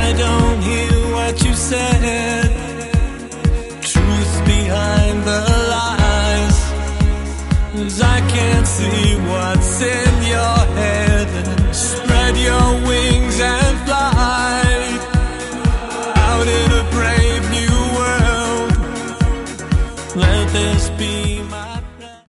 I don't hear what you said. Truth behind the lies, 'cause I can't see what's in your head. Spread your wings and fly.